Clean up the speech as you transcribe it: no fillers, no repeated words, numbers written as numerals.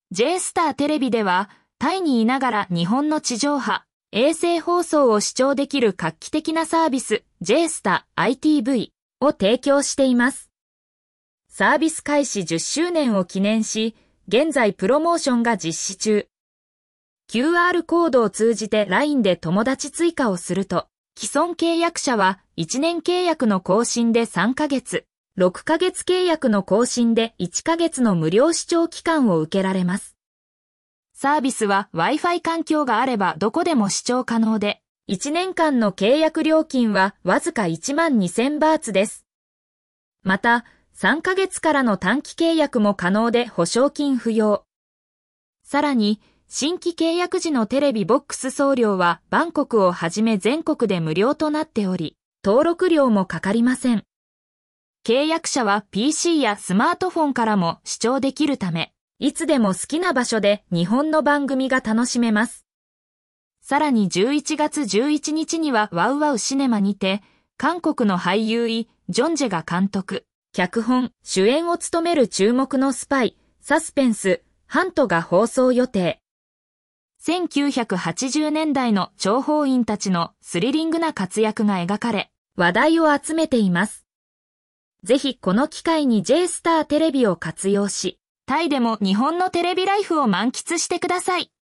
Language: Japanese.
J スターテレビでは、タイにいながら日本の地上波、衛星放送を視聴できる画期的なサービス J スタ ITV を提供しています。サービス開始10周年を記念し、現在プロモーションが実施中。QR コードを通じて LINE で友達追加をすると、既存契約者は1年契約の更新で3ヶ月、6ヶ月契約の更新で1ヶ月の無料視聴期間を受けられます。サービスは Wi-Fi 環境があればどこでも視聴可能で、1年間の契約料金はわずか12,000バーツです。また、3ヶ月からの短期契約も可能で保証金不要。さらに、新規契約時のテレビボックス送料はバンコクをはじめ全国で無料となっており、登録料もかかりません。契約者は PC やスマートフォンからも視聴できるため、いつでも好きな場所で日本の番組が楽しめます。さらに11月11日にはワウワウシネマにて、韓国の俳優イ・ジョンジェが監督、脚本、主演を務める注目のスパイ、サスペンス、ハントが放送予定。1980年代の諜報員たちのスリリングな活躍が描かれ、話題を集めています。ぜひこの機会に J スターテレビを活用し、タイでも日本のテレビライフを満喫してください。